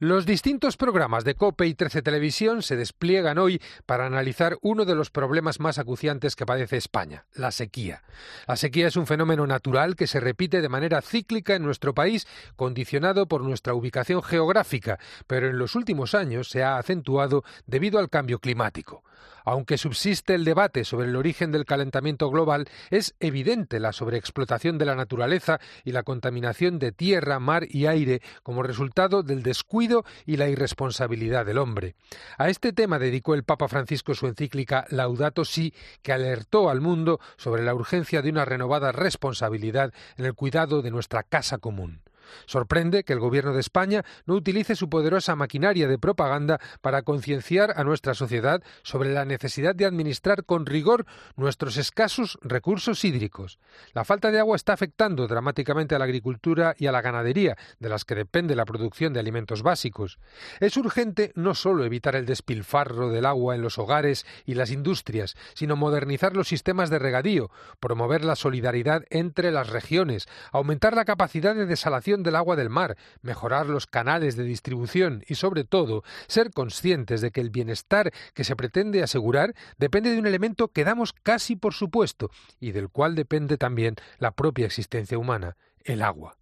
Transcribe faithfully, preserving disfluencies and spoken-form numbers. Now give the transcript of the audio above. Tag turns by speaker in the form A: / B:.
A: Los distintos programas de COPE y trece Televisión se despliegan hoy para analizar uno de los problemas más acuciantes que padece España, la sequía. La sequía es un fenómeno natural que se repite de manera cíclica en nuestro país, condicionado por nuestra ubicación geográfica, pero en los últimos años se ha acentuado debido al cambio climático. Aunque subsiste el debate sobre el origen del calentamiento global, es evidente la sobreexplotación de la naturaleza y la contaminación de tierra, mar y aire como resultado del descuido y la irresponsabilidad del hombre. A este tema dedicó el Papa Francisco su encíclica Laudato Si, que alertó al mundo sobre la urgencia de una renovada responsabilidad en el cuidado de nuestra casa común. Sorprende que el Gobierno de España no utilice su poderosa maquinaria de propaganda para concienciar a nuestra sociedad sobre la necesidad de administrar con rigor nuestros escasos recursos hídricos. La falta de agua está afectando dramáticamente a la agricultura y a la ganadería, de las que depende la producción de alimentos básicos. Es urgente no solo evitar el despilfarro del agua en los hogares y las industrias, sino modernizar los sistemas de regadío, promover la solidaridad entre las regiones, aumentar la capacidad de desalación del agua del mar, mejorar los canales de distribución y, sobre todo, ser conscientes de que el bienestar que se pretende asegurar depende de un elemento que damos casi por supuesto y del cual depende también la propia existencia humana, el agua.